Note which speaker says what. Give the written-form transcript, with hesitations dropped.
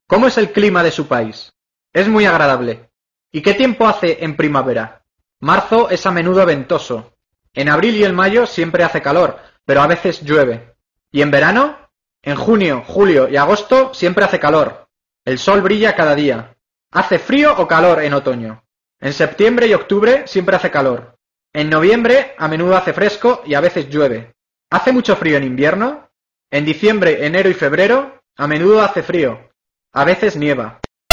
Speaker 1: ¿Cómo es el clima de su país? Es muy agradable. ¿Y qué tiempo hace en primavera? Marzo es a menudo ventoso. En abril y en mayo siempre hace calor, pero a veces llueve. ¿Y en verano? En junio, julio y agosto siempre hace calor. El sol brilla cada día. ¿Hace frío o calor en otoño? En septiembre y octubre siempre hace calor. En noviembre a menudo hace fresco y a veces llueve. ¿Hace mucho frío en invierno? En diciembre, enero y febrero a menudo hace frío. A veces nieva.